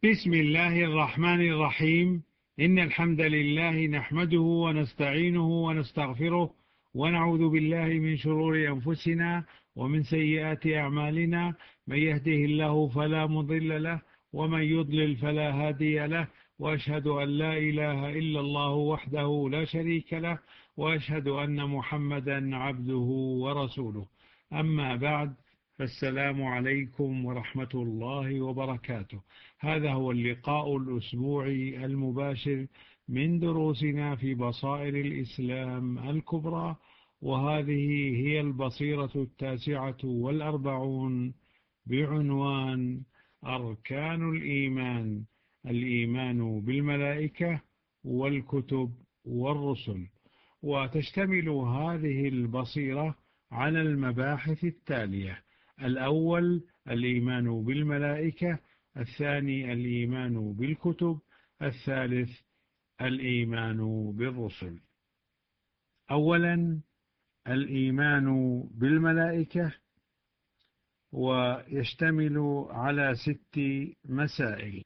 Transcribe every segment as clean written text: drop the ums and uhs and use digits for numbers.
بسم الله الرحمن الرحيم. إن الحمد لله نحمده ونستعينه ونستغفره ونعوذ بالله من شرور أنفسنا ومن سيئات أعمالنا. من يهده الله فلا مضل له ومن يضلل فلا هادي له، وأشهد أن لا إله إلا الله وحده لا شريك له، وأشهد أن محمدا عبده ورسوله. أما بعد، فالسلام عليكم ورحمة الله وبركاته. هذا هو اللقاء الأسبوعي المباشر من دروسنا في بصائر الإسلام الكبرى، وهذه هي البصيرة 49 بعنوان أركان الإيمان: الإيمان بالملائكة والكتب والرسل. وتشتمل هذه البصيرة على المباحث التالية: الأول الإيمان بالملائكة، الثاني الإيمان بالكتب، الثالث الإيمان بالرسل. أولا الإيمان بالملائكة، ويشتمل على 6 مسائل.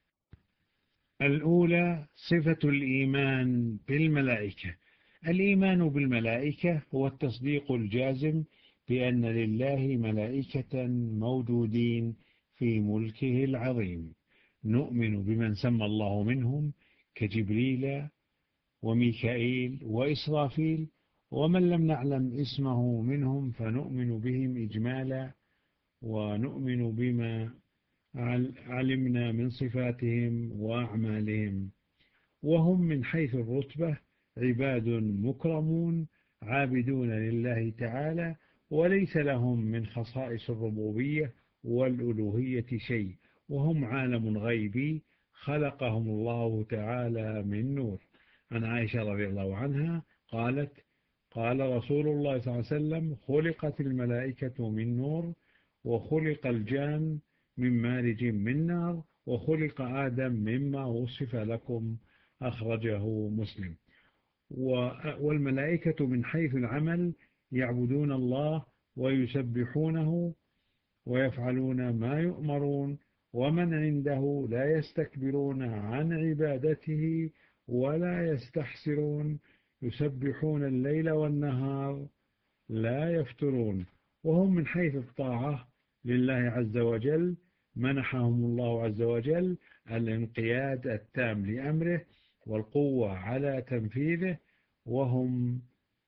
الأولى صفة الإيمان بالملائكة. الإيمان بالملائكة هو التصديق الجازم بأن لله ملائكة موجودين في ملكه العظيم، نؤمن بمن سمى الله منهم كجبريل وميكائيل وإسرافيل، ومن لم نعلم اسمه منهم فنؤمن بهم إجمالا، ونؤمن بما علمنا من صفاتهم وأعمالهم. وهم من حيث الرتبة عباد مكرمون عابدون لله تعالى، وليس لهم من خصائص الربوبية والألوهية شيء، وهم عالم غيبي خلقهم الله تعالى من نور. عن عائشة رضي الله عنها قالت: قال رسول الله صلى الله عليه وسلم: خلقت الملائكة من نور، وخلق الجان من مارج من نار، وخلق آدم مما وصف لكم. أخرجه مسلم. والملائكة من حيث العمل يعبدون الله ويسبحونه ويفعلون ما يؤمرون، ومن عنده لا يستكبرون عن عبادته ولا يستحسرون، يسبحون الليل والنهار لا يفترون. وهم من حيث الطاعة لله عز وجل منحهم الله عز وجل الانقياد التام لأمره والقوة على تنفيذه، وهم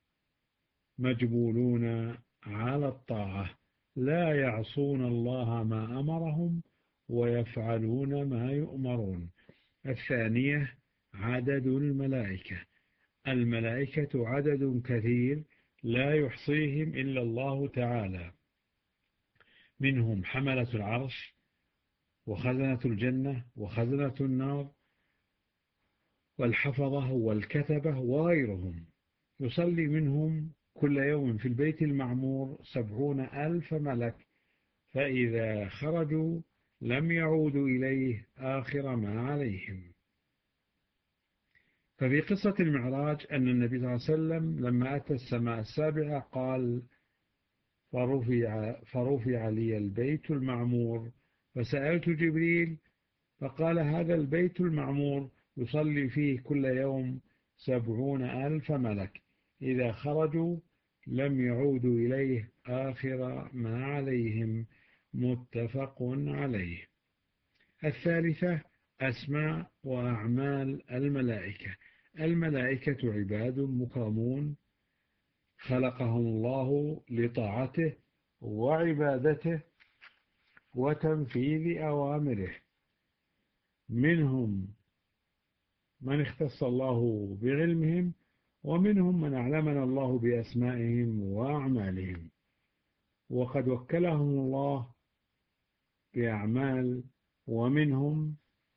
مجبولون على الطاعة، لا يعصون الله ما أمرهم ويفعلون ما يؤمرون. الثانية عدد الملائكة. الملائكة عدد كثير لا يحصيهم إلا الله تعالى، منهم حملة العرش وخزنة الجنة وخزنة النار والحفظة والكتبة وغيرهم. يصلي منهم كل يوم في البيت المعمور 70,000 ملك، فإذا خرجوا لم يعودوا إليه آخر ما عليهم. ففي قصة المعراج أن النبي صلى الله عليه وسلم لما أتى السماء السابعة قال: فرفع لي البيت المعمور، فسألت جبريل فقال: هذا البيت المعمور يصلي فيه كل يوم 70,000 ملك، إذا خرجوا لم يعودوا إليه آخر ما عليهم. متفق عليه. الثالثة أسماء وأعمال الملائكة. الملائكة عباد مكرمون خلقهم الله لطاعته وعبادته وتنفيذ أوامره، منهم من اختص الله بعلمهم، ومنهم من أعلمنا الله بأسمائهم وأعمالهم، وقد وكلهم الله بأعمال، ومنهم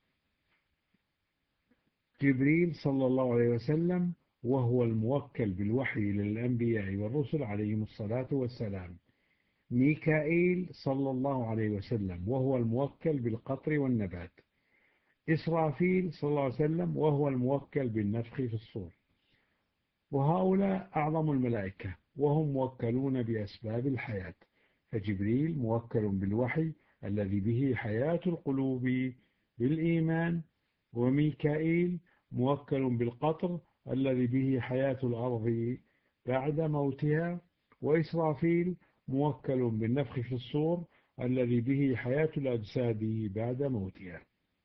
جبريل صلى الله عليه وسلم وهو الموكل بالوحي للأنبياء والرسل عليهم الصلاة والسلام، ميكائيل صلى الله عليه وسلم وهو الموكل بالقطر والنبات، إسرافيل صلى الله عليه وسلم وهو الموكل بالنفخ في الصور. وهؤلاء أعظم الملائكة، وهم موكلون بأسباب الحياة، فجبريل موكل بالوحي الذي به حياة القلوب بالإيمان، وميكائيل موكل بالقطر الذي به حياة الأرض بعد موتها، وإسرافيل موكل بالنفخ في الصور الذي به حياة الأجساد بعد موتها.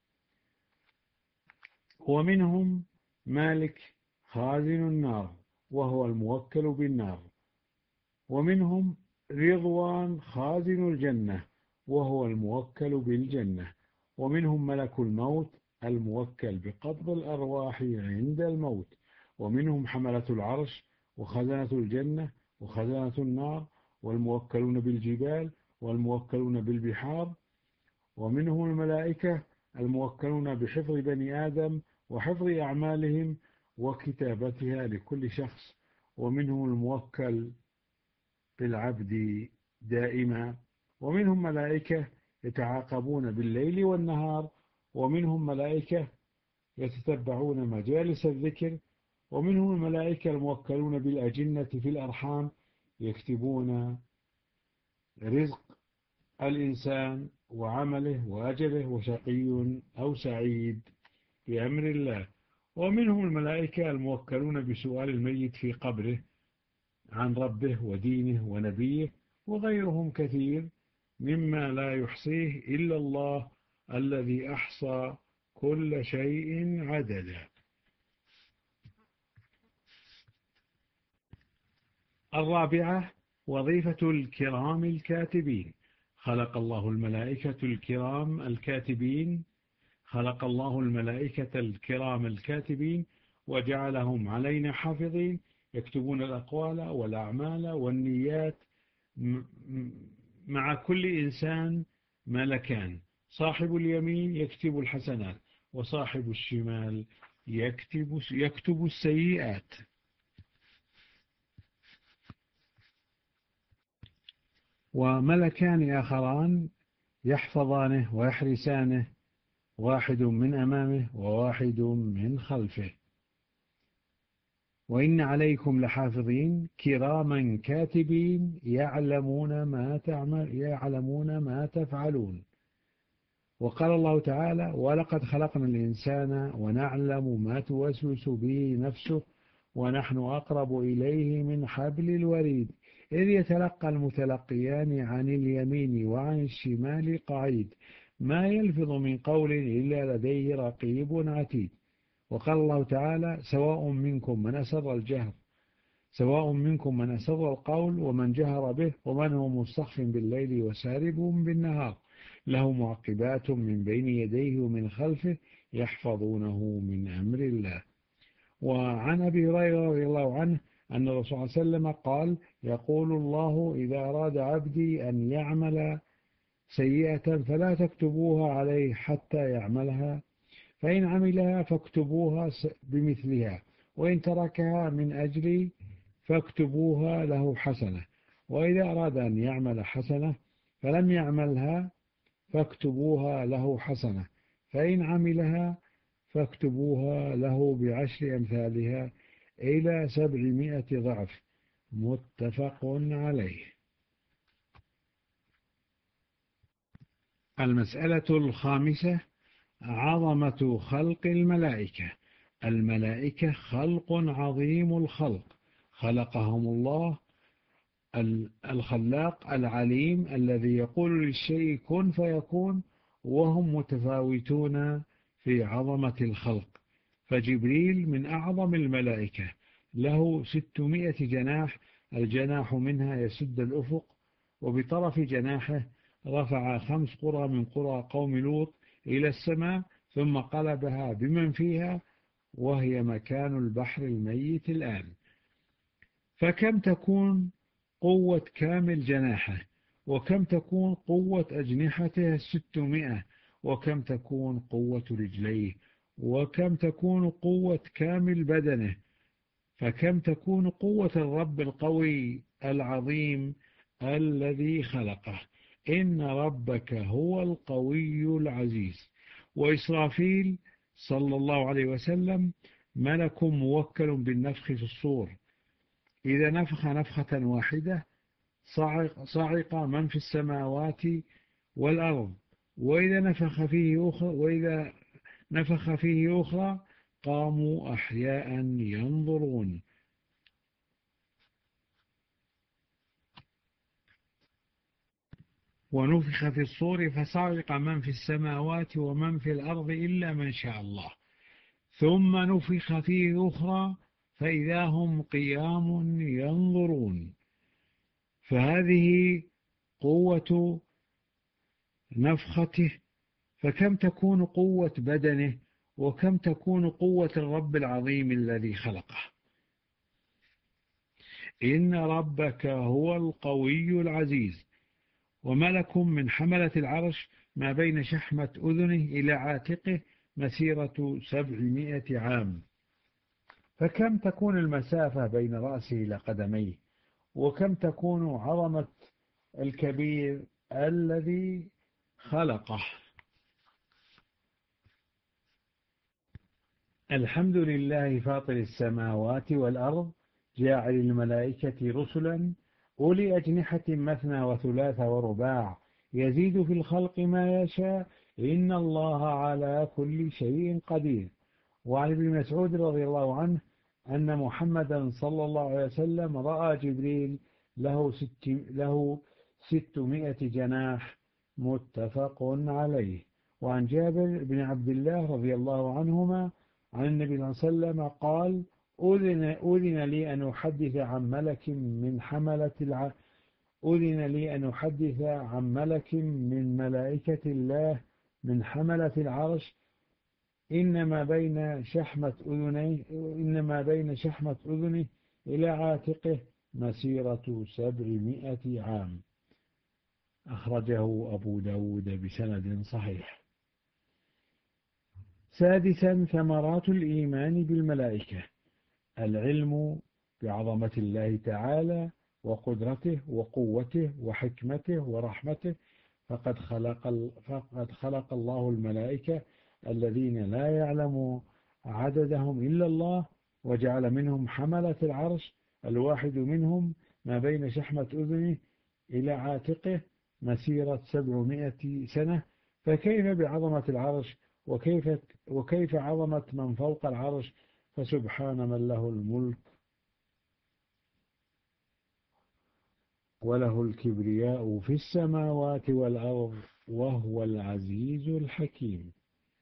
ومنهم مالك خازن النار وهو الموكل بالنار، ومنهم رضوان خازن الجنة وهو الموكل بالجنة، ومنهم ملك الموت الموكل بقبض الأرواح عند الموت، ومنهم حملة العرش وخزنة الجنة وخزنة النار والموكلون بالجبال والموكلون بالبحار، ومنهم الملائكة الموكلون بحفظ بني آدم وحفظ أعمالهم وكتابتها لكل شخص، ومنهم الموكل بالعبد دائما، ومنهم ملائكة يتعاقبون بالليل والنهار، ومنهم ملائكة يتتبعون مجالس الذكر، ومنهم الملائكة الموكلون بالأجنة في الأرحام يكتبون رزق الإنسان وعمله وأجله وشقي أو سعيد بأمر الله، ومنهم الملائكة الموكلون بسؤال الميت في قبره عن ربه ودينه ونبيه، وغيرهم كثير مما لا يحصيه إلا الله الذي أحصى كل شيء عددا. الرابعة وظيفة الكرام الكاتبين. خلق الله الملائكة الكرام الكاتبين خلق الله الملائكة الكرام الكاتبين وجعلهم علينا حافظين يكتبون الأقوال والأعمال والنيات. مع كل إنسان ملكان، صاحب اليمين يكتب الحسنات وصاحب الشمال يكتب السيئات. وملكان آخران يحفظانه ويحرسانه، واحد من أمامه وواحد من خلفه. وإن عليكم لحافظين كراما كاتبين يعلمون ما تفعلون. وقال الله تعالى: ولقد خلقنا الإنسان ونعلم ما توسوس به نفسه ونحن أقرب إليه من حبل الوريد إذ يتلقى المتلقيان عن اليمين وعن الشمال قعيد ما يلفظ من قول إلا لديه رقيب عتيد. وقال الله تعالى: سواء منكم من أسر القول ومن جهر به ومن هو مستخف بالليل وسارب بالنهار له معقبات من بين يديه ومن خلفه يحفظونه من أمر الله. وعن أبي هريرة رضي الله عنه أن الرسول صلى الله عليه وسلم قال: يقول الله إذا أراد عبدي أن يعمل سيئة فلا تكتبوها عليه حتى يعملها، فإن عملها فاكتبوها بمثلها، وإن تركها من أجلي فاكتبوها له حسنة، وإذا أراد أن يعمل حسنة فلم يعملها فاكتبوها له حسنة، فإن عملها فاكتبوها له بعشر أمثالها إلى 700 ضعف. متفق عليه. المسألة الخامسة عظمة خلق الملائكة. الملائكة خلق عظيم الخلق، خلقهم الله الخلاق العليم الذي يقول للشيء كن فيكون، وهم متفاوتون في عظمة الخلق. فجبريل من أعظم الملائكة، له 600 جناح، الجناح منها يسد الأفق، وبطرف جناحه رفع 5 قرى من قرى قوم لوط إلى السماء ثم قلبها بمن فيها، وهي مكان البحر الميت الآن. فكم تكون قوة كامل جناحه، وكم تكون قوة أجنحته 600، وكم تكون قوة رجليه، وكم تكون قوة كامل بدنه، فكم تكون قوة الرب القوي العظيم الذي خلقه. إن ربك هو القوي العزيز. وإسرافيل صلى الله عليه وسلم ملك موكل بالنفخ في الصور، إذا نفخ نفخة واحدة صعق من في السماوات والأرض، وإذا نفخ فيه أخرى قاموا أحياء ينظرون. ونفخ في الصور فصعق من في السماوات ومن في الأرض إلا من شاء الله ثم نفخ فيه أخرى فإذا هم قيام ينظرون. فهذه قوة نفخته، فكم تكون قوة بدنه وكم تكون قوة الرب العظيم الذي خلقه. إن ربك هو القوي العزيز. وملك من حملة العرش ما بين شحمة أذنه إلى عاتقه مسيرة 700 عام. فكم تكون المسافة بين رأسه إلى قدميه، وكم تكون عظمة الكبير الذي خلقه. الحمد لله فاطر السماوات والأرض جاعل الملائكة رسلا أولي أجنحة مثنى وثلاث ورباع يزيد في الخلق ما يشاء إن الله على كل شيء قدير. وعن ابن مسعود رضي الله عنه أن محمدا صلى الله عليه وسلم رأى جبريل له 600 جناح متفق عليه. وعن جابر بن عبد الله رضي الله عنهما عن النبي صلى الله عليه وسلم قال أذن لي أن أحدث عن ملك من أذن لي أن أحدث عن ملك من ملائكة الله من حملة العرش إنما بين شحمة أذنه إلى عاتقه مسيرة 700 عام. أخرجه أبو داود بسند صحيح. سادسا ثمرات الإيمان بالملائكة: العلم بعظمة الله تعالى وقدرته وقوته وحكمته ورحمته، فقد خلق الله الملائكة الذين لا يعلم عددهم إلا الله، وجعل منهم حملة العرش، الواحد منهم ما بين شحمة أذنه إلى عاتقه مسيرة 700 سنة. فكيف بعظمة العرش، وكيف عظمة من فوق العرش؟ فسبحان من له الملك وله الكبرياء في السماوات والأرض وهو العزيز الحكيم.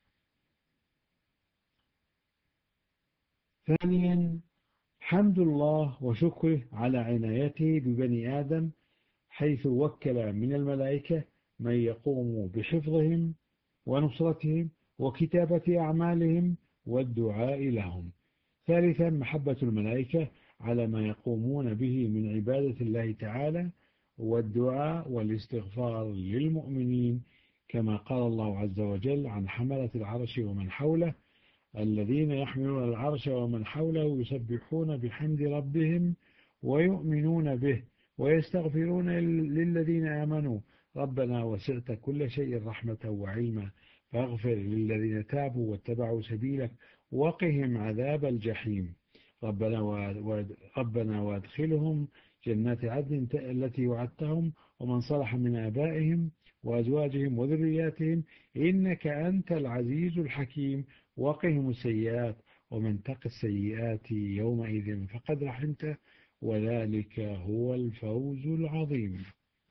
ثانيا حمد الله وشكره على عنايته ببني آدم، حيث وكل من الملائكة من يقوم بحفظهم ونصرتهم وكتابة أعمالهم والدعاء لهم. ثالثا محبة الملائكة على ما يقومون به من عبادة الله تعالى والدعاء والاستغفار للمؤمنين، كما قال الله عز وجل عن حملة العرش ومن حوله: الذين يحملون العرش ومن حوله يسبحون بحمد ربهم ويؤمنون به ويستغفرون للذين آمنوا ربنا وسعت كل شيء رحمة وعلما فاغفر للذين تابوا واتبعوا سبيلك وقهم عذاب الجحيم. ربنا وادخلهم جنات عدن التي وعدتهم ومن صلح من آبائهم وأزواجهم وذرياتهم إنك أنت العزيز الحكيم وقهم السيئات ومن تق السيئات يومئذ فقد رحمته وذلك هو الفوز العظيم.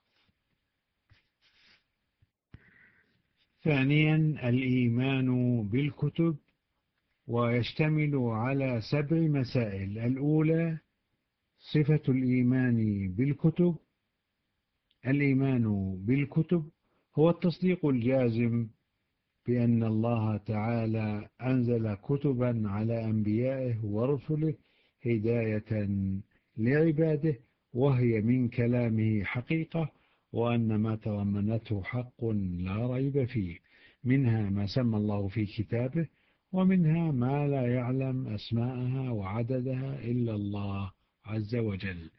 ثانيا الإيمان بالكتب، ويشتمل على 7 مسائل. الأولى صفة الإيمان بالكتب. الإيمان بالكتب هو التصديق الجازم بأن الله تعالى أنزل كتبا على أنبيائه ورسله هداية لعباده، وهي من كلامه حقيقة، وأن ما تضمنته حق لا ريب فيه، منها ما سمى الله في كتابه، ومنها ما لا يعلم أسماءها وعددها إلا الله عز وجل.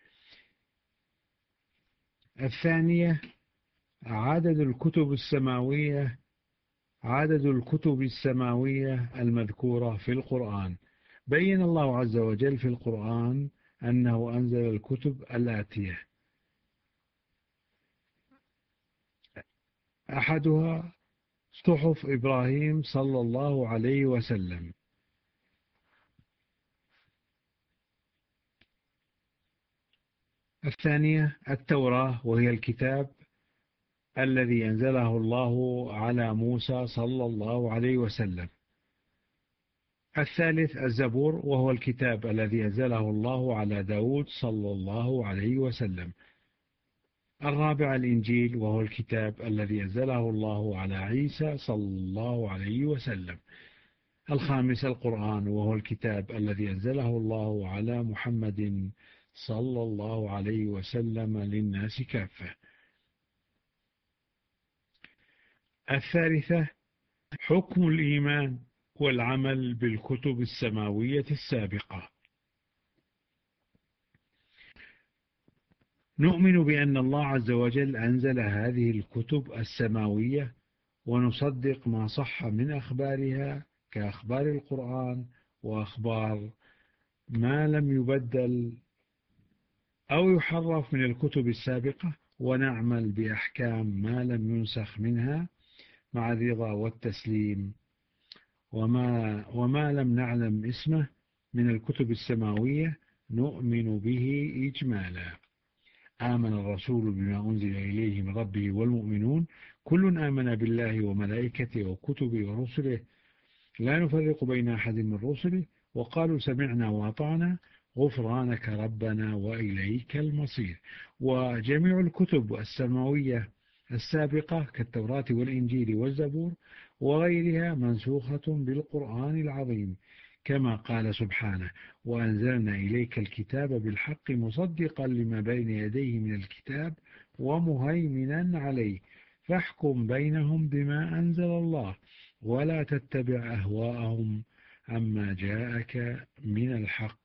الثانية عدد الكتب السماوية المذكورة في القرآن. بين الله عز وجل في القرآن أنه أنزل الكتب الآتية: أحدها صحف إبراهيم صلى الله عليه وسلم. الثانية التوراة، وهي الكتاب الذي أنزله الله على موسى صلى الله عليه وسلم. الثالث الزبور، وهو الكتاب الذي أنزله الله على داود صلى الله عليه وسلم. الرابع الإنجيل، وهو الكتاب الذي أنزله الله على عيسى صلى الله عليه وسلم. الخامس القرآن، وهو الكتاب الذي أنزله الله على محمد صلى الله عليه وسلم للناس كافة. الثالثة حكم الإيمان والعمل بالكتب السماوية السابقة. نؤمن بأن الله عز وجل أنزل هذه الكتب السماوية، ونصدق ما صح من أخبارها كأخبار القرآن وأخبار ما لم يبدل أو يحرف من الكتب السابقة، ونعمل بأحكام ما لم ينسخ منها مع الرضا والتسليم. وما لم نعلم اسمه من الكتب السماوية نؤمن به إجمالا. آمن الرسول بما أنزل إليه من ربه والمؤمنون كل آمن بالله وملائكته وكتبه ورسله لا نفرق بين أحد من رسله وقالوا سمعنا وأطعنا غفرانك ربنا وإليك المصير. وجميع الكتب السماوية السابقة كالتوراة والإنجيل والزبور وغيرها منسوخة بالقرآن العظيم، كما قال سبحانه: وأنزلنا إليك الكتاب بالحق مصدقا لما بين يديه من الكتاب ومهيمنا عليه فاحكم بينهم بما أنزل الله ولا تتبع أهواءهم عما جاءك من الحق.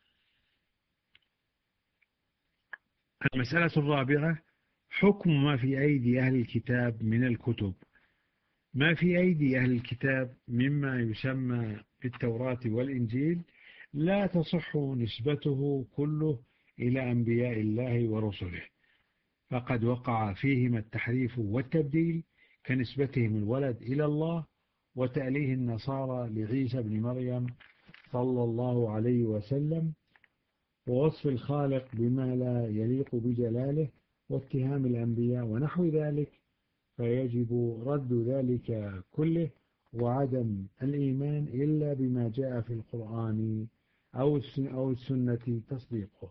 المسألة الرابعة حكم ما في أيدي أهل الكتاب من الكتب. ما في أيدي أهل الكتاب مما يسمى بالتوراة والإنجيل لا تصح نسبته كله إلى أنبياء الله ورسله، فقد وقع فيهما التحريف والتبديل كنسبتهم الولد إلى الله وتأليه النصارى لعيسى بن مريم صلى الله عليه وسلم، ووصف الخالق بما لا يليق بجلاله واتهام الأنبياء ونحو ذلك، فيجب رد ذلك كله وعدم الإيمان إلا بما جاء في القرآن أو السنة تصديقه.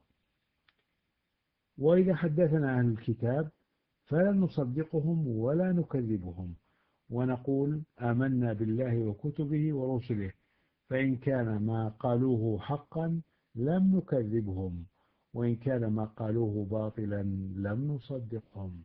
وإذا حدثنا أهل الكتاب فلن نصدقهم ولا نكذبهم، ونقول آمنا بالله وكتبه ورسله، فإن كان ما قالوه حقا لم نكذبهم، وإن كان ما قالوه باطلا لم نصدقهم.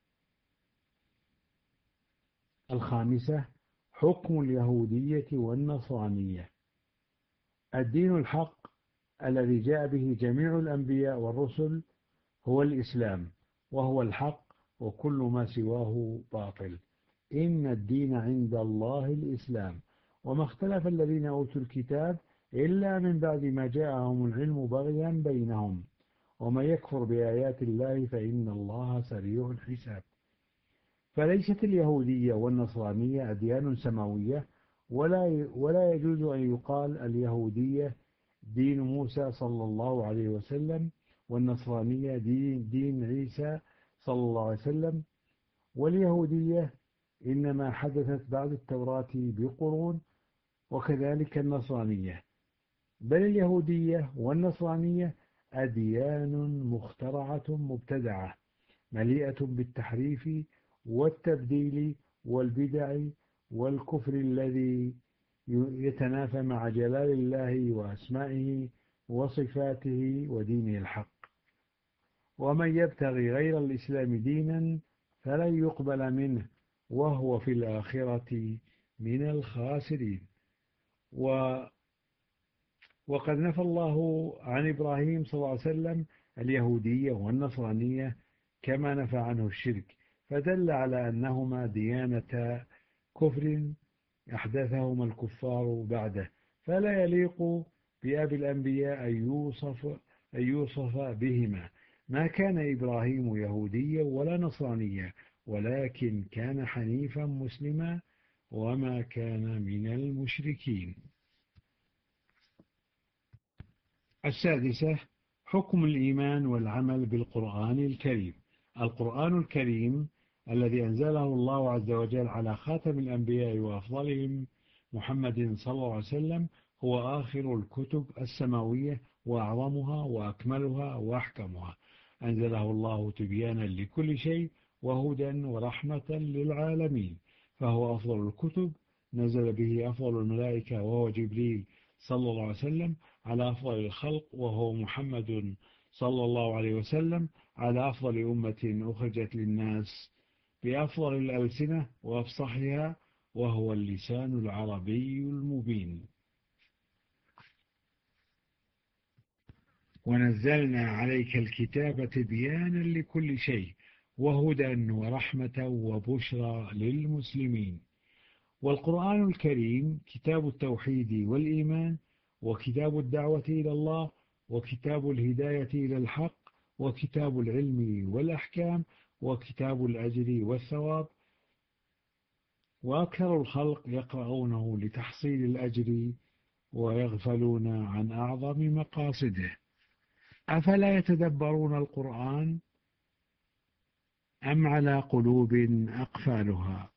الخامسة حكم اليهودية والنصرانية. الدين الحق الذي جاء به جميع الأنبياء والرسل هو الإسلام، وهو الحق، وكل ما سواه باطل. إن الدين عند الله الإسلام، وما اختلف الذين أوتوا الكتاب إلا من بعد ما جاءهم العلم بغيا بينهم، ومن يكفر بآيات الله فإن الله سريع الحساب. فليست اليهودية والنصرانية أديان سماوية، ولا يجوز أن يقال اليهودية دين موسى صلى الله عليه وسلم، والنصرانية دين عيسى صلى الله عليه وسلم. واليهودية إنما حدثت بعد التوراة بقرون، وكذلك النصرانية، بل اليهودية والنصرانية أديان مخترعة مبتدعة مليئة بالتحريف والتبديل والبدع والكفر الذي يتنافى مع جلال الله وأسمائه وصفاته ودينه الحق. ومن يبتغي غير الإسلام دينا فلن يقبل منه وهو في الآخرة من الخاسرين. وقد نفى الله عن إبراهيم صلى الله عليه وسلم اليهودية والنصرانية كما نفى عنه الشرك، فدل على أنهما ديانة كفر أحدثهما الكفار بعده، فلا يليق بأبي الأنبياء أن يوصف بهما. ما كان إبراهيم يهوديا ولا نصرانيا، ولكن كان حنيفا مسلما وما كان من المشركين. السادسة: حكم الإيمان والعمل بالقرآن الكريم. القرآن الكريم الذي أنزله الله عز وجل على خاتم الأنبياء وأفضلهم محمد صلى الله عليه وسلم هو آخر الكتب السماوية وأعظمها وأكملها وأحكمها. أنزله الله تبيانا لكل شيء وهدى ورحمة للعالمين، فهو أفضل الكتب. نزل به أفضل الملائكة وهو جبريل صلى الله عليه وسلم على أفضل الخلق وهو محمد صلى الله عليه وسلم على أفضل أمة أخرجت للناس بأفضل الألسنة وأفصحها وهو اللسان العربي المبين. ونزلنا عليك الكتاب تبيانا لكل شيء وهدى ورحمة وبشرى للمسلمين. والقرآن الكريم كتاب التوحيد والإيمان، وكتاب الدعوة إلى الله، وكتاب الهداية إلى الحق، وكتاب العلم والأحكام، وكتاب الأجر والثواب. وأكثر الخلق يقرؤونه لتحصيل الأجر ويغفلون عن أعظم مقاصده. أفلا يتدبرون القرآن أم على قلوب أقفالها؟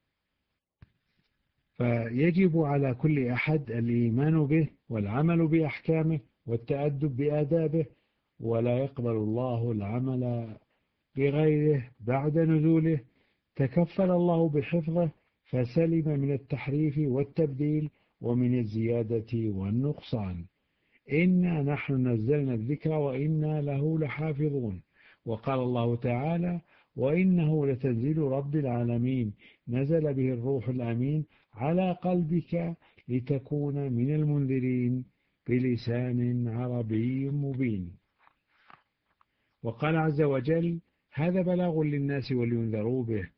فيجب على كل أحد الإيمان به والعمل بأحكامه والتأدب بآدابه، ولا يقبل الله العمل بغيره بعد نزوله. تكفل الله بحفظه فسلم من التحريف والتبديل ومن الزيادة والنقصان. إنا نحن نزلنا الذكر وإنا له لحافظون. وقال الله تعالى: وإنه لتنزيل رب العالمين نزل به الروح الأمين على قلبك لتكون من المنذرين بلسان عربي مبين. وقال عز وجل: هذا بلاغ للناس ولينذروا به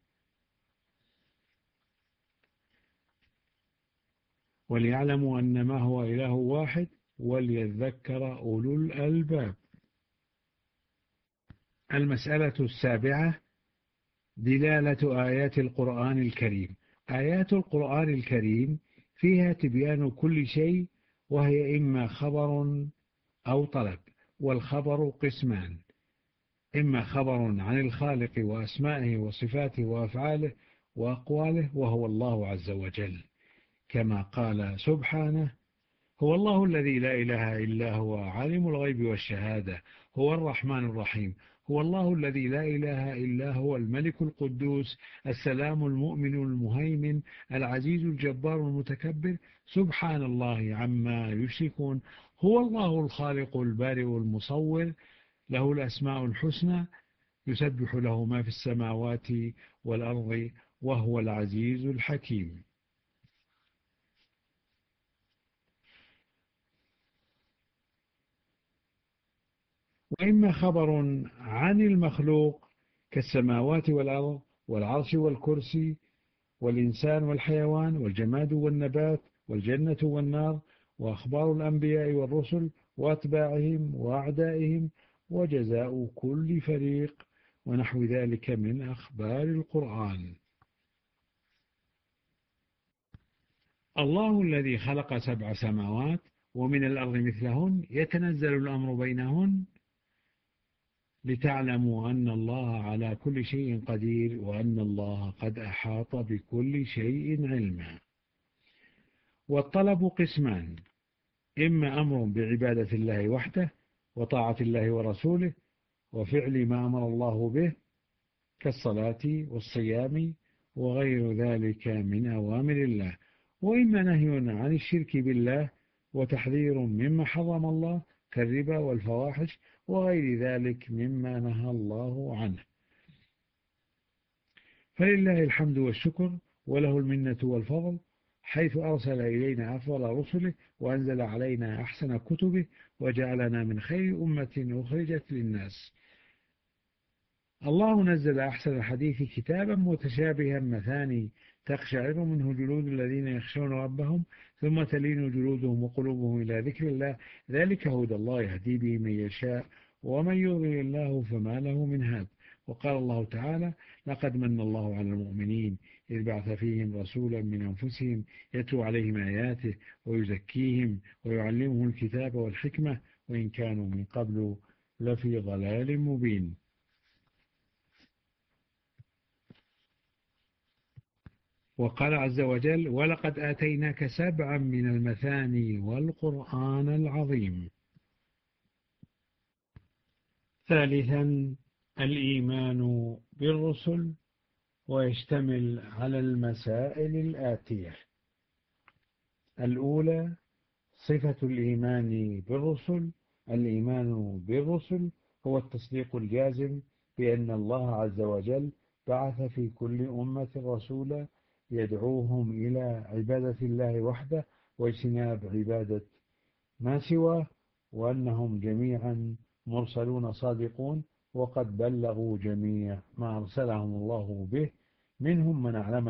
وليعلموا أنما هو إله واحد وليذكر أولو الألباب. المسألة السابعة: دلالة آيات القرآن الكريم. آيات القرآن الكريم فيها تبيان كل شيء، وهي إما خبر أو طلب. والخبر قسمان: إما خبر عن الخالق وأسمائه وصفاته وأفعاله وأقواله وهو الله عز وجل، كما قال سبحانه: هو الله الذي لا إله إلا هو عالم الغيب والشهادة هو الرحمن الرحيم. هو الله الذي لا إله إلا هو الملك القدوس السلام المؤمن المهيمن العزيز الجبار المتكبر سبحان الله عما يشركون. هو الله الخالق البارئ المصور له الأسماء الحسنى يسبح له ما في السماوات والأرض وهو العزيز الحكيم. وإما خبر عن المخلوق كالسماوات والأرض والعرش والكرسي والإنسان والحيوان والجماد والنبات والجنة والنار وأخبار الأنبياء والرسل وأتباعهم وأعدائهم وجزاء كل فريق ونحو ذلك من أخبار القرآن. الله الذي خلق 7 سماوات ومن الأرض مثلهن يتنزل الأمر بينهن لتعلموا أن الله على كل شيء قدير وأن الله قد أحاط بكل شيء علما. والطلب قسمان: إما أمر بعبادة الله وحده وطاعة الله ورسوله وفعل ما أمر الله به كالصلاة والصيام وغير ذلك من أوامر الله. وإما نهي عن الشرك بالله وتحذير مما حرم الله كالربا والفواحش وغير ذلك مما نهى الله عنه. فلله الحمد والشكر وله المنة والفضل، حيث أرسل إلينا أفضل رسله وأنزل علينا أحسن كتبه وجعلنا من خير أمة أخرجت للناس. الله نزل أحسن الحديث كتابا متشابها مثاني تقشعر منه جلود الذين يخشون ربهم ثم تلين جلودهم وقلوبهم إلى ذكر الله ذلك هدى الله يهدي به من يشاء ومن يضلل الله فما له من هاد. وقال الله تعالى: لقد من الله على المؤمنين إذ بعث فيهم رسولا من أنفسهم يتلو عليهم آياته ويزكيهم ويعلمهم الكتاب والحكمة وإن كانوا من قبل لفي ضلال مبين. وقال عز وجل: ولقد آتيناك 7 من المثاني والقرآن العظيم. ثالثا، الإيمان بالرسل، ويشتمل على المسائل الآتية: الأولى صفة الإيمان بالرسل. الإيمان بالرسل هو التصديق الجازم بأن الله عز وجل بعث في كل أمة رسولا يدعوهم إلى عبادة الله وحده واجتناب عبادة ما سواه، وأنهم جميعا مرسلون صادقون وقد بلغوا جميع ما أرسلهم الله به، منهم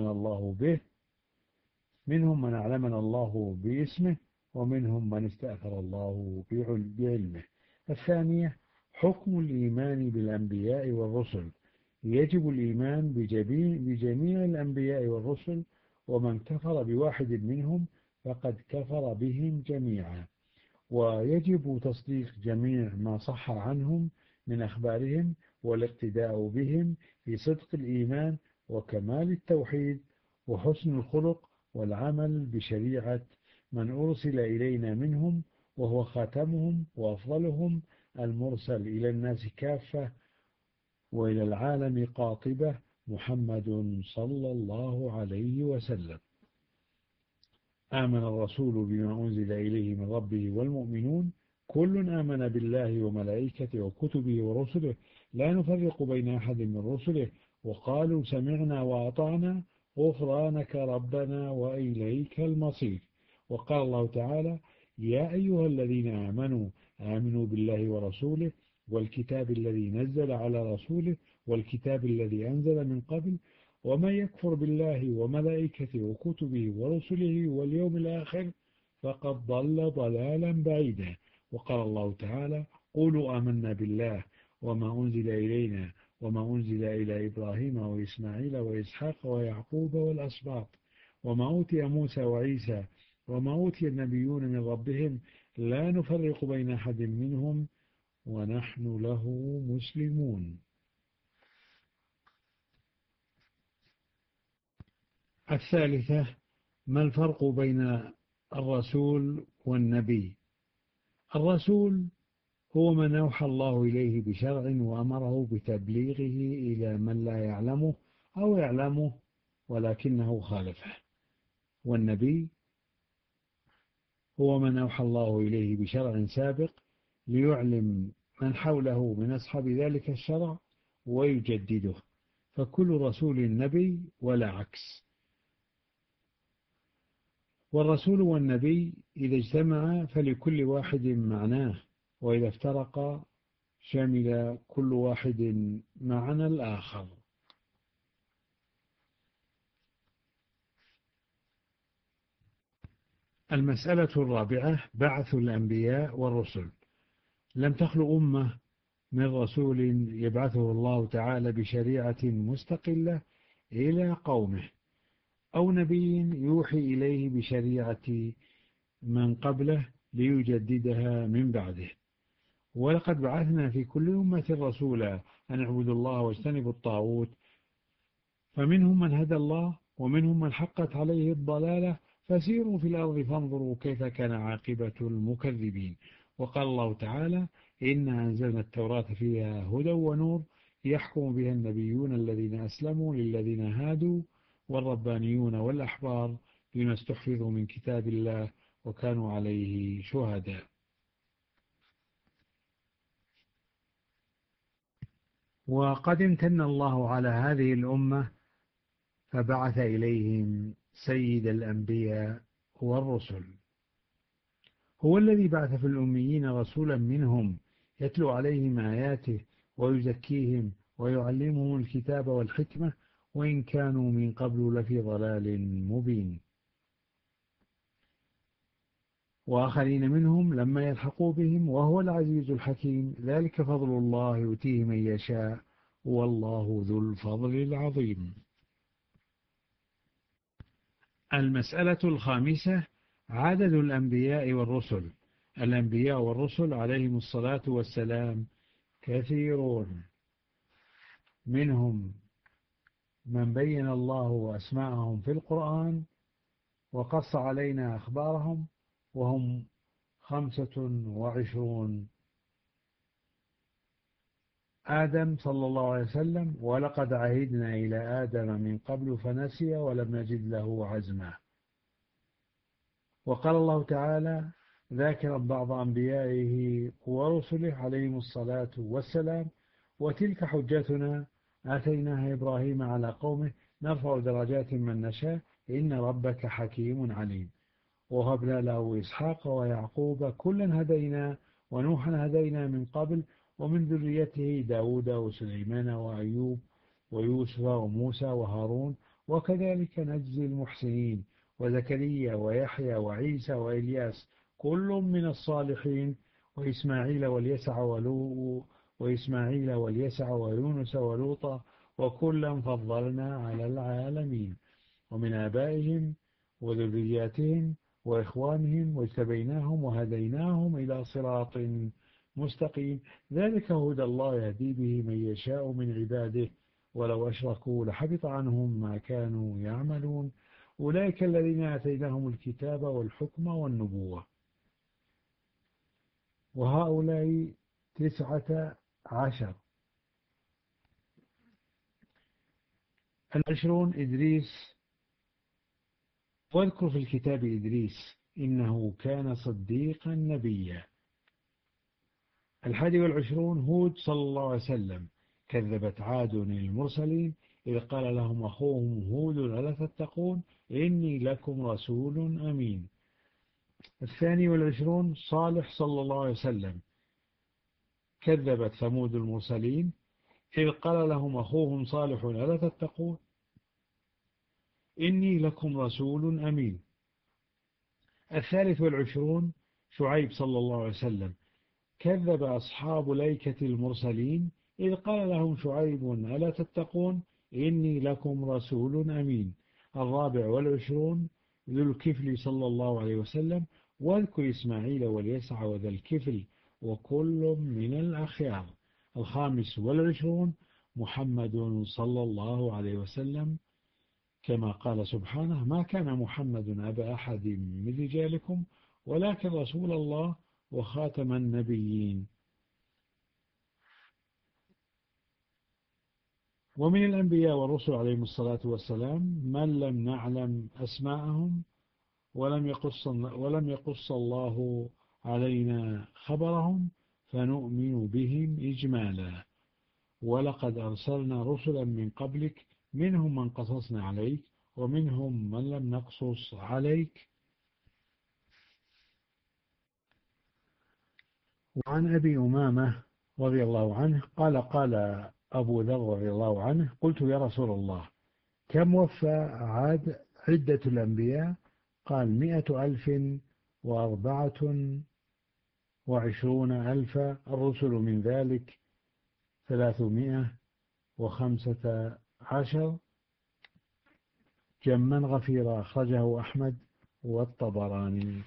من أعلمنا الله باسمه، ومنهم من استأثر الله بعلمه. الثانية حكم الإيمان بالأنبياء والرسل. يجب الإيمان بجميع الأنبياء والرسل، ومن كفر بواحد منهم فقد كفر بهم جميعا. ويجب تصديق جميع ما صح عنهم من أخبارهم والاقتداء بهم في صدق الإيمان وكمال التوحيد وحسن الخلق والعمل بشريعة من أرسل إلينا منهم، وهو خاتمهم وأفضلهم المرسل إلى الناس كافة وإلى العالم قاطبة، محمد صلى الله عليه وسلم. آمن الرسول بما أنزل إليه من ربه والمؤمنون كل آمن بالله وملائكته وكتبه ورسله لا نفرق بين أحد من رسله وقالوا سمعنا وأطعنا غفرانك ربنا وإليك المصير. وقال الله تعالى: يا أيها الذين آمنوا بالله ورسوله والكتاب الذي نزل على رسوله والكتاب الذي أنزل من قبل، ومن يكفر بالله وملائكته وكتبه ورسله واليوم الآخر فقد ضل ضلالا بعيدا. وقال الله تعالى: قولوا آمنا بالله وما أنزل إلينا وما أنزل إلى إبراهيم وإسماعيل وإسحاق ويعقوب والأسباط وما أوتي موسى وعيسى وما أوتي النبيون من ربهم لا نفرق بين أحد منهم ونحن له مسلمون. الثالثة: ما الفرق بين الرسول والنبي؟ الرسول هو من أوحى الله إليه بشرع وأمره بتبليغه إلى من لا يعلمه أو يعلمه ولكنه خالفه. والنبي هو من أوحى الله إليه بشرع سابق ليعلم من حوله من أصحاب ذلك الشرع ويجدده، فكل رسول نبي ولا عكس. والرسول والنبي إذا اجتمعا فلكل واحد معناه، وإذا افترقا شمل كل واحد معنى الآخر. المسألة الرابعة: بعث الأنبياء والرسل. لم تخلو أمة من رسول يبعثه الله تعالى بشريعة مستقلة إلى قومه، أو نبي يوحي إليه بشريعة من قبله ليجددها من بعده. ولقد بعثنا في كل أمة رسولا أن اعبدوا الله واجتنبوا الطاغوت، فمنهم من هدى الله ومنهم من حقت عليه الضلالة، فسيروا في الأرض فانظروا كيف كان عاقبة المكذبين. وقال الله تعالى: إنا أنزلنا التوراة فيها هدى ونور يحكم بها النبيون الذين أسلموا للذين هادوا والربانيون والأحبار بما استحفظوا من كتاب الله وكانوا عليه شهداء. وقد امتن الله على هذه الأمة فبعث إليهم سيد الأنبياء والرسل. هو الذي بعث في الأميين رسولا منهم يتلو عليهم آياته ويزكيهم ويعلمهم الكتاب والحكمة وإن كانوا من قبل لفي ضلال مبين. وآخرين منهم لما يلحقوا بهم وهو العزيز الحكيم، ذلك فضل الله يؤتيه من يشاء والله ذو الفضل العظيم. المسألة الخامسة: عدد الأنبياء والرسل. الأنبياء والرسل عليهم الصلاة والسلام كثيرون، منهم من بين الله أسماءهم في القرآن وقص علينا أخبارهم، وهم 25. آدم صلى الله عليه وسلم: ولقد عهدنا إلى آدم من قبل فنسي ولم نجد له عزما. وقال الله تعالى ذاكرا بعض أنبيائه ورسله عليهم الصلاة والسلام: وتلك حجتنا آتيناها إبراهيم على قومه نرفع درجات من نشاء إن ربك حكيم عليم. وهبنا له إسحاق ويعقوب كلا هدينا ونوحا هدينا من قبل ومن ذريته داود وسليمان وأيوب ويوسف وموسى وهارون وكذلك نجزي المحسنين وزكريا ويحيى وعيسى وإلياس كل من الصالحين وإسماعيل واليسع ويونس ولوطا وكلا فضلنا على العالمين ومن آبائهم وذرياتهم وإخوانهم واجتبيناهم وهديناهم إلى صراط مستقيم. ذلك هدى الله يهدي به من يشاء من عباده ولو أشركوا لحبط عنهم ما كانوا يعملون. أولئك الذين آتيناهم الكتاب والحكم والنبوة. وهؤلاء 19. 20 إدريس. واذكر في الكتاب إدريس إنه كان صديقا نبيا. 21 هود صلى الله عليه وسلم: كذبت عاد المرسلين إذ قال لهم أخوهم هود ألا تتقون إني لكم رسول أمين. 22 صالح صلى الله عليه وسلم: كذبت ثمود المرسلين إذ قال لهم أخوهم صالح ألا تتقون إني لكم رسول أمين. 23 شعيب صلى الله عليه وسلم: كذب أصحاب الأيكة المرسلين إذ قال لهم شعيب ألا تتقون إني لكم رسول أمين. 24 ذو الكفل صلى الله عليه وسلم: واذكر إسماعيل واليسع وذا الكفل وكل من الأخيار. 25 محمد صلى الله عليه وسلم، كما قال سبحانه: ما كان محمد أبا أحد من رجالكم ولكن رسول الله وخاتم النبيين. ومن الأنبياء والرسل عليهم الصلاة والسلام من لم نعلم أسماءهم ولم يقص الله علينا خبرهم فنؤمن بهم إجمالا. ولقد أرسلنا رسلا من قبلك منهم من قصصنا عليك ومنهم من لم نقصص عليك. وعن أبي أمامة رضي الله عنه قال أبو ذر رضي الله عنه: قلت يا رسول الله كم وفى عدة الأنبياء؟ قال: 124,000. الرسل من ذلك 315. جما غفيرا. أخرجه أحمد والطبراني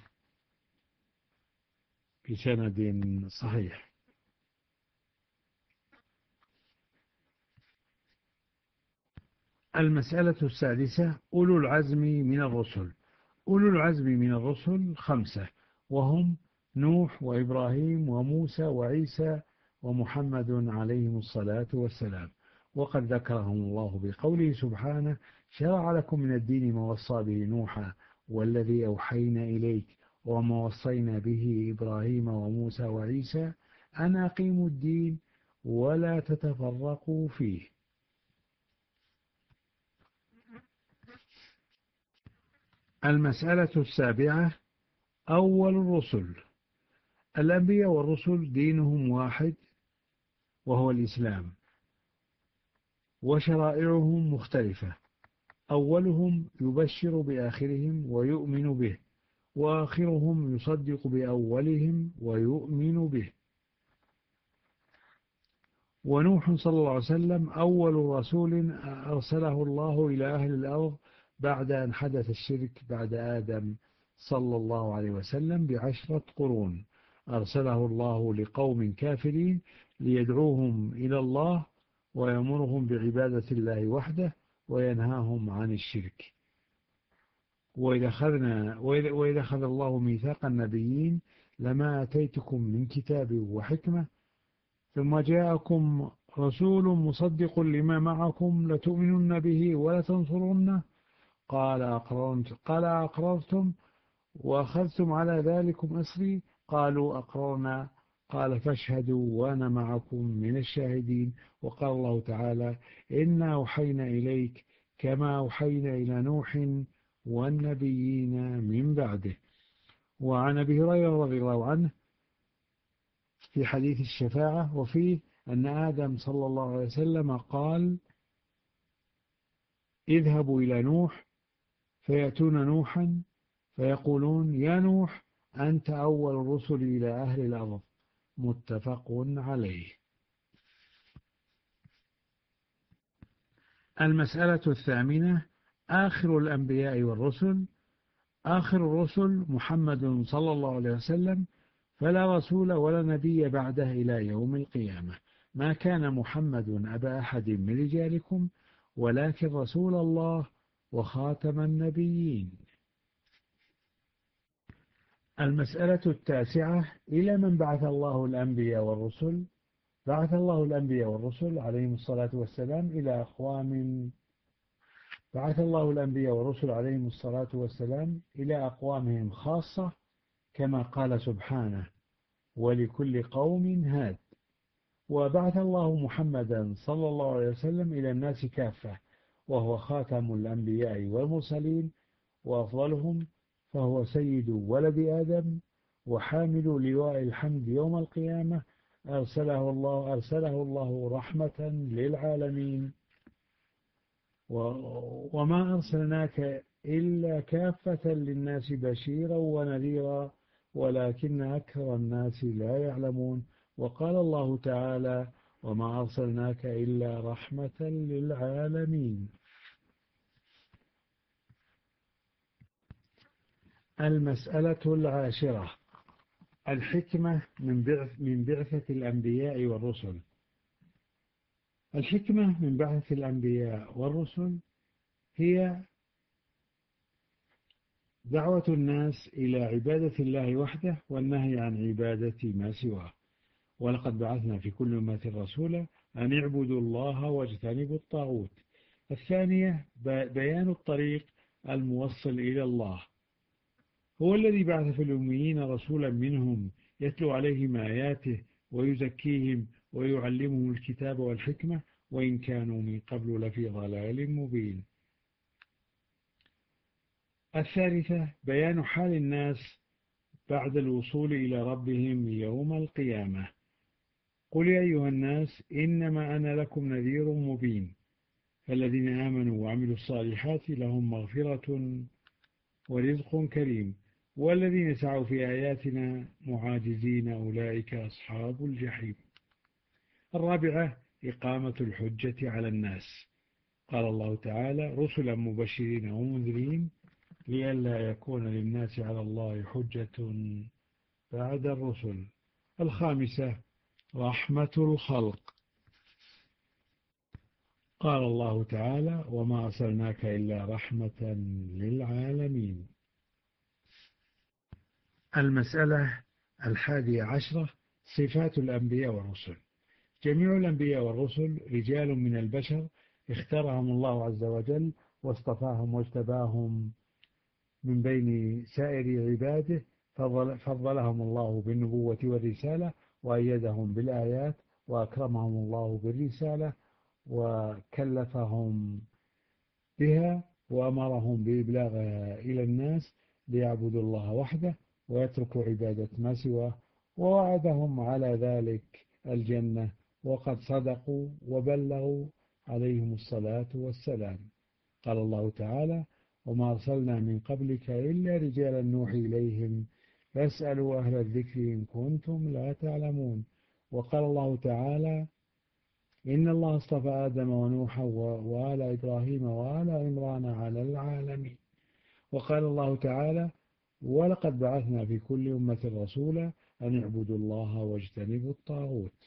بسند صحيح. المسألة السادسة: أولو العزم من الرسل. أولو العزم من الرسل 5، وهم نوح وإبراهيم وموسى وعيسى ومحمد عليهم الصلاة والسلام. وقد ذكرهم الله بقوله سبحانه: شرع لكم من الدين ما وصى به نوحا والذي أوحينا إليك وما وصينا به إبراهيم وموسى وعيسى أن أقيموا الدين ولا تتفرقوا فيه. المسألة السابعة: أول الرسل. الأنبياء والرسل دينهم واحد وهو الإسلام، وشرائعهم مختلفة. أولهم يبشر بآخرهم ويؤمن به، وآخرهم يصدق بأولهم ويؤمن به. ونوح صلى الله عليه وسلم أول رسول أرسله الله إلى أهل الأرض بعد أن حدث الشرك بعد آدم صلى الله عليه وسلم ب10 قرون. أرسله الله لقوم كافرين ليدعوهم إلى الله ويأمرهم بعبادة الله وحده وينهاهم عن الشرك. وإذا أخذ الله ميثاق النبيين لما آتيتكم من كتاب وحكمة ثم جاءكم رسول مصدق لما معكم لتؤمنن به ولتنصرنه قال أقررتم وأخذتم على ذلكم إصري قالوا أقررنا قال فاشهدوا وأنا معكم من الشاهدين. وقال الله تعالى إنا أوحينا إليك كما أوحينا إلى نوح والنبيين من بعده. وعن أبي هريرة رضي الله عنه في حديث الشفاعة وفيه أن آدم صلى الله عليه وسلم قال اذهبوا إلى نوح فيأتون نوحا فيقولون يا نوح أنت أول الرسل إلى أهل الأرض. متفق عليه. المسألة الثامنة آخر الأنبياء والرسل. آخر الرسل محمد صلى الله عليه وسلم فلا رسول ولا نبي بعده إلى يوم القيامة. ما كان محمد أبا أحد من رجالكم ولكن رسول الله وخاتم النبيين. المسألة التاسعة إلى من بعث الله الأنبياء والرسل. بعث الله الأنبياء والرسل عليهم الصلاة والسلام إلى أقوام بعث الله الأنبياء والرسل عليهم الصلاة والسلام إلى أقوامهم خاصة كما قال سبحانه ولكل قوم هاد. وبعث الله محمدا صلى الله عليه وسلم إلى الناس كافة وهو خاتم الأنبياء والمرسلين وأفضلهم فهو سيد ولد آدم وحامل لواء الحمد يوم القيامة. أرسله الله رحمة للعالمين. وما أرسلناك إلا كافة للناس بشيرا ونذيرا ولكن أكثر الناس لا يعلمون. وقال الله تعالى وما أرسلناك إلا رحمة للعالمين. المسألة العاشرة الحكمة من بعثة الأنبياء والرسل. الحكمة من بعث الأنبياء والرسل هي دعوة الناس إلى عبادة الله وحده والنهي عن عبادة ما سواه. ولقد بعثنا في كل أمة رسولا أن اعبدوا الله واجتنبوا الطاغوت. الثانية بيان الطريق الموصل إلى الله. هو الذي بعث في الأميين رسولا منهم يتلو عليهم آياته ويزكيهم ويعلمهم الكتاب والحكمة وإن كانوا من قبل لفي ضلال مبين. الثالثة بيان حال الناس بعد الوصول إلى ربهم يوم القيامة. قل يا أيها الناس إنما أنا لكم نذير مبين. فالذين آمنوا وعملوا الصالحات لهم مغفرة ورزق كريم والذين سعوا في آياتنا معاجزين أولئك أصحاب الجحيم. الرابعة إقامة الحجة على الناس. قال الله تعالى رسلا مبشرين ومنذرين لئلا يكون للناس على الله حجة بعد الرسل. الخامسة رحمة الخلق. قال الله تعالى وما أرسلناك إلا رحمة للعالمين. المسألة 11 صفات الأنبياء والرسل. جميع الأنبياء والرسل رجال من البشر اختارهم الله عز وجل واصطفاهم واجتباهم من بين سائر عباده فضلهم الله بالنبوة والرسالة وأيدهم بالآيات وأكرمهم الله بالرسالة وكلفهم بها وأمرهم بإبلاغها إلى الناس ليعبدوا الله وحده ويتركوا عبادة ما سواه ووعدهم على ذلك الجنة وقد صدقوا وبلغوا عليهم الصلاة والسلام. قال الله تعالى وما أرسلنا من قبلك إلا رجالا نوحي إليهم فاسألوا أهل الذكر إن كنتم لا تعلمون. وقال الله تعالى إن الله اصطفى آدم ونوحا وآل إبراهيم وآل عمران على العالمين. وقال الله تعالى: ولقد بعثنا في كل أمة رسولا أن اعبدوا الله واجتنبوا الطاغوت.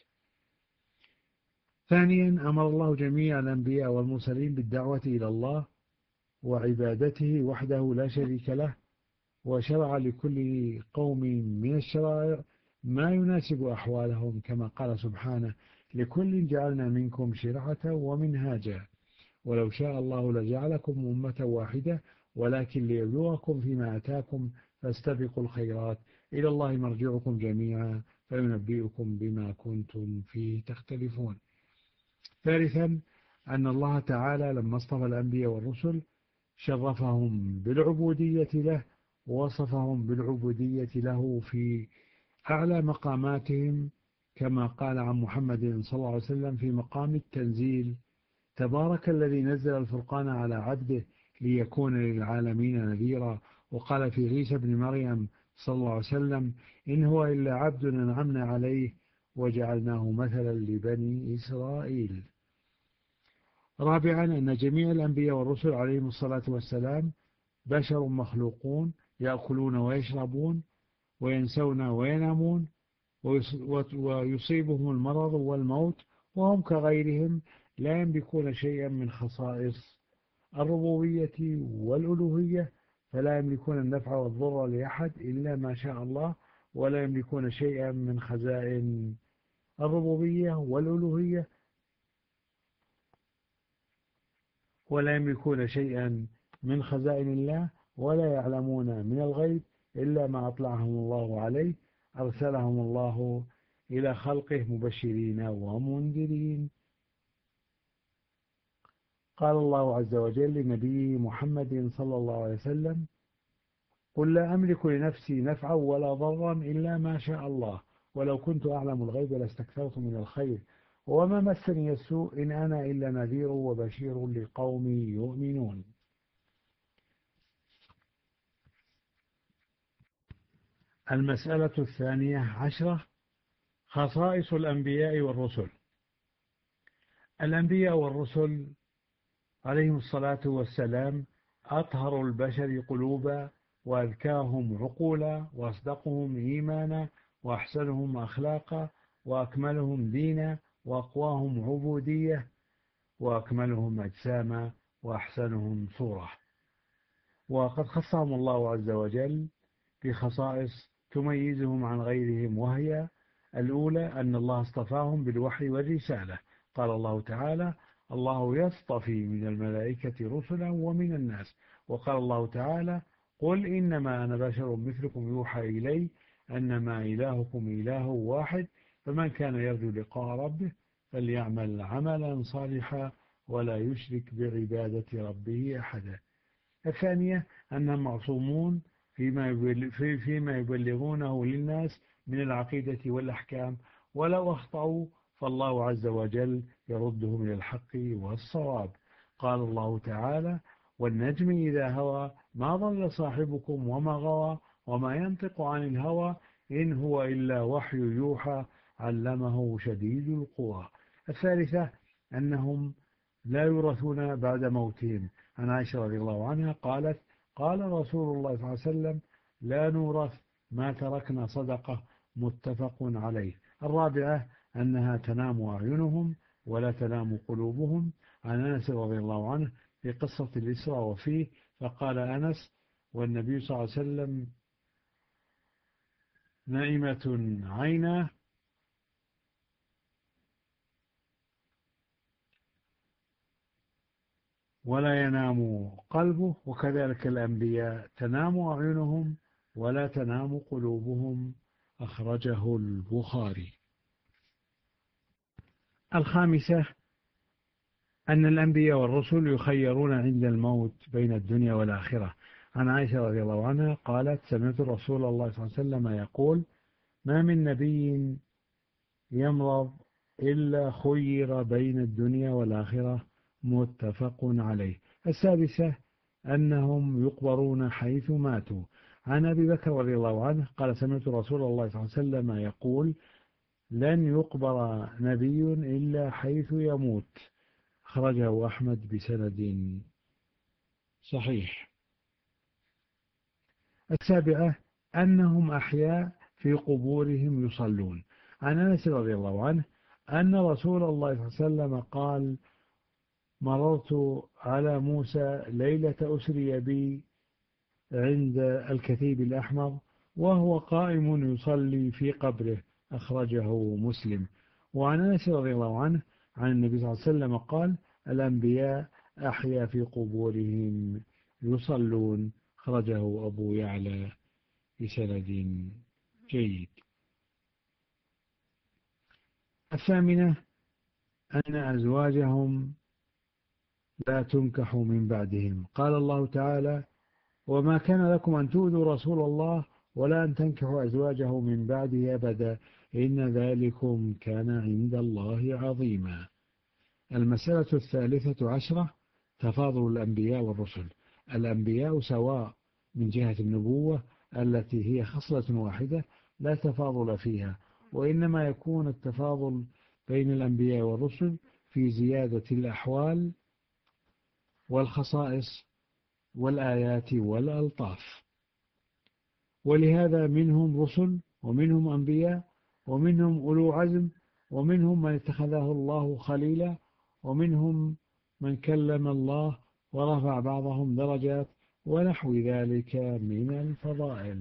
ثانيا، أمر الله جميع الأنبياء والمرسلين بالدعوة إلى الله وعبادته وحده لا شريك له، وشرع لكل قوم من الشرائع ما يناسب أحوالهم، كما قال سبحانه: لكل جعلنا منكم شرعة ومنهاجا ولو شاء الله لجعلكم أمة واحدة ولكن ليبلوكم فيما آتاكم فاستبقوا الخيرات إلى الله مرجعكم جميعا فينبئكم بما كنتم فيه تختلفون. ثالثا، أن الله تعالى لما اصطفى الأنبياء والرسل شرفهم بالعبودية له ووصفهم بالعبودية له في أعلى مقاماتهم، كما قال عن محمد صلى الله عليه وسلم في مقام التنزيل: تبارك الذي نزل الفرقان على عبده ليكون للعالمين نذيرا. وقال في عيسى بن مريم صلى الله عليه وسلم: إن هو إلا عبد أنعمنا عليه وجعلناه مثلا لبني إسرائيل. رابعا، أن جميع الأنبياء والرسل عليهم الصلاة والسلام بشر مخلوقون يأكلون ويشربون وينسون وينامون ويصيبهم المرض والموت وهم كغيرهم لا يملكون شيئا من خصائص الربوبية والألوهية، فلا يملكون النفع والضر لأحد إلا ما شاء الله، ولا يملكون شيئا من خزائن الربوبية والألوهية، ولا يملكون شيئا من خزائن الله، ولا يعلمون من الغيب إلا ما أطلعهم الله عليه. أرسلهم الله إلى خلقه مبشرين ومنذرين. قال الله عز وجل لنبيه محمد صلى الله عليه وسلم: قل لا أملك لنفسي نفعا ولا ضرا إلا ما شاء الله ولو كنت أعلم الغيب لاستكثرت من الخير وما مسني السوء إن أنا إلا نذير وبشير لقوم يؤمنون. المسألة 12: خصائص الأنبياء والرسل. الأنبياء والرسل عليهم الصلاة والسلام أطهر البشر قلوبا وأذكاهم عقولا وأصدقهم إيمانا وأحسنهم أخلاقا وأكملهم دينا وأقواهم عبودية وأكملهم أجساما وأحسنهم صورة. وقد خصهم الله عز وجل بخصائص تميزهم عن غيرهم، وهي: الأولى أن الله اصطفاهم بالوحي والرسالة. قال الله تعالى: الله يصطفي من الملائكة رسلا ومن الناس. وقال الله تعالى: قل إنما أنا بشر مثلكم يوحى إلي أنما إلهكم إله واحد فمن كان يرجو لقاء ربه فليعمل عملا صالحا ولا يشرك بعبادة ربه أحدا. الثانية أنهم معصومون فيما يبلغونه للناس من العقيدة والأحكام، ولو أخطأوا فالله عز وجل يردهم إلى الحق والصواب. قال الله تعالى: والنجم إذا هوى ما ضل صاحبكم وما غوى وما ينطق عن الهوى إن هو إلا وحي يوحى علمه شديد القوى. الثالثة أنهم لا يورثون بعد موتهم. عن عائشة رضي الله عنها قالت: قال رسول الله صلى الله عليه وسلم: لا نورث ما تركنا صدقة. متفق عليه. الرابعة أنها تنام أعينهم ولا تنام قلوبهم. عن أنس رضي الله عنه في قصة الإسراء وفيه فقال أنس: والنبي صلى الله عليه وسلم نائمة عيناه ولا ينام قلبه، وكذلك الأنبياء تنام أعينهم ولا تنام قلوبهم. أخرجه البخاري. الخامسة أن الأنبياء والرسل يخيرون عند الموت بين الدنيا والآخرة. عن عائشة رضي الله عنها قالت: سمعت رسول الله صلى الله عليه وسلم يقول: ما من نبي يمرض إلا خير بين الدنيا والآخرة. متفق عليه. السادسة أنهم يقبرون حيث ماتوا. عن أبي بكر رضي الله عنه قال: سمعت رسول الله صلى الله عليه وسلم يقول: لن يقبر نبي إلا حيث يموت. أخرجه أحمد بسند صحيح. السابعة أنهم أحياء في قبورهم يصلون. عن أنس رضي الله عنه أن رسول الله صلى الله عليه وسلم قال: مررت على موسى ليلة أسري بي عند الكثيب الأحمر وهو قائم يصلي في قبره. أخرجه مسلم. وعن أنس رضي الله عنه عن النبي صلى الله عليه وسلم قال: الأنبياء أحيا في قبورهم يصلون. أخرجه أبو يعلى بسند جيد. الثامنة أن أزواجهم لا تنكح من بعدهم. قال الله تعالى: وما كان لكم أن تؤذوا رسول الله ولا أن تنكحوا أزواجه من بعده أبدا إن ذلكم كان عند الله عظيما. المسألة الثالثة عشرة تفاضل الأنبياء والرسل. الأنبياء سواء من جهة النبوة التي هي خصلة واحدة لا تفاضل فيها، وإنما يكون التفاضل بين الأنبياء والرسل في زيادة الأحوال والخصائص والآيات والألطاف. ولهذا منهم رسل ومنهم أنبياء ومنهم أولو عزم ومنهم من اتخذه الله خليلا ومنهم من كلم الله ورفع بعضهم درجات ونحو ذلك من الفضائل.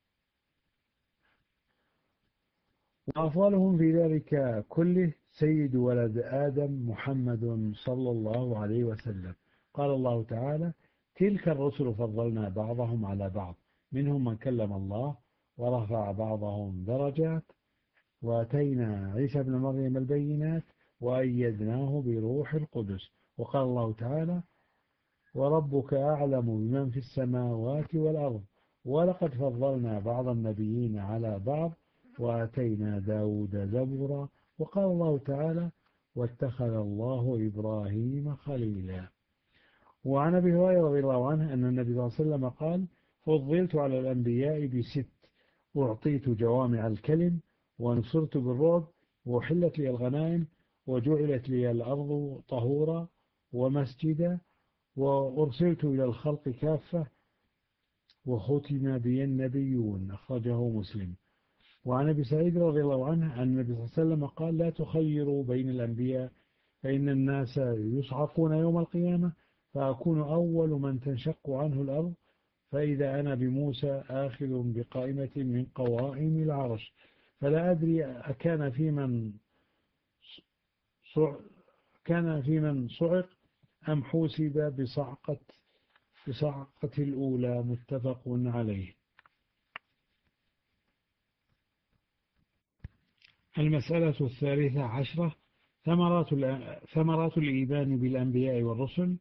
وأفضلهم في ذلك كله سيد ولد آدم محمد صلى الله عليه وسلم. قال الله تعالى: تلك الرسل فضلنا بعضهم على بعض منهم من كلم الله ورفع بعضهم درجات وآتينا عيسى ابن مريم البينات وأيدناه بروح القدس. وقال الله تعالى: وربك أعلم بمن في السماوات والأرض ولقد فضلنا بعض النبيين على بعض وآتينا داود زبورا. وقال الله تعالى: واتخذ الله إبراهيم خليلا. وعن أبي هريرة رضي الله عنه أن النبي صلى الله عليه وسلم قال: فضلت على الأنبياء بست: أعطيت جوامع الكلم ونصرت بالرعب وحلت لي الغنائم وجعلت لي الأرض طهورا ومسجدا وأرسلت إلى الخلق كافة وختم بي النبيون. أخرجه مسلم. وعن أبي سعيد رضي الله عنه أن النبي صلى الله عليه وسلم قال: لا تخيروا بين الأنبياء فإن الناس يصعقون يوم القيامة فأكون أول من تنشق عنه الأرض فإذا أنا بموسى آخذ بقائمة من قوائم العرش فلا أدري أكان في من صعق أم حوسب بصعقة الأولى. متفق عليه. المسألة الثالثة عشرة ثمرات الإيمان بالأنبياء والرسل.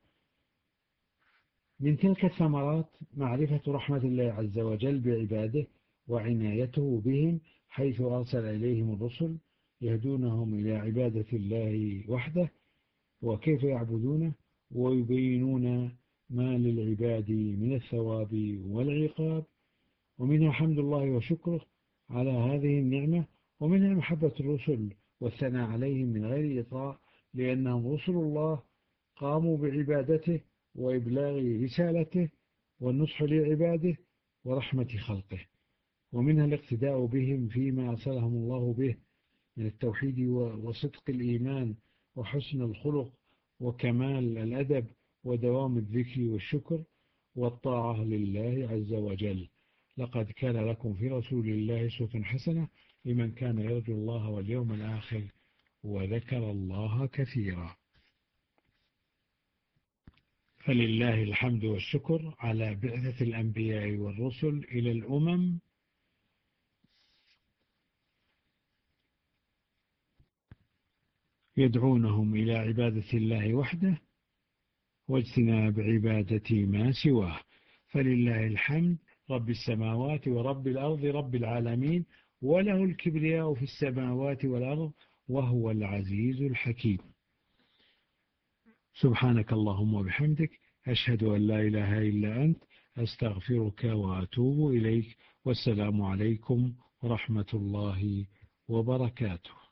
من تلك الثمرات معرفة رحمة الله عز وجل بعباده وعنايته بهم حيث أرسل إليهم الرسل يهدونهم إلى عبادة الله وحده وكيف يعبدونه ويبينون ما للعباد من الثواب والعقاب. ومنها حمد الله وشكره على هذه النعمة. ومنها محبة الرسل والثناء عليهم من غير إطراء لأنهم رسل الله قاموا بعبادته وإبلاغ رسالته والنصح لعباده ورحمة خلقه. ومنها الاقتداء بهم فيما أرسلهم الله به من التوحيد وصدق الإيمان وحسن الخلق وكمال الأدب ودوام الذكر والشكر والطاعة لله عز وجل. لقد كان لكم في رسول الله أسوة حسنة لمن كان يرجو الله واليوم الآخر وذكر الله كثيرا. فلله الحمد والشكر على بعثة الأنبياء والرسل إلى الأمم يدعونهم إلى عبادة الله وحده واجتناب عبادة ما سواه. فلله الحمد رب السماوات ورب الأرض رب العالمين وله الكبرياء في السماوات والأرض وهو العزيز الحكيم. سبحانك اللهم وبحمدك أشهد أن لا إله إلا أنت أستغفرك وأتوب إليك. والسلام عليكم ورحمة الله وبركاته.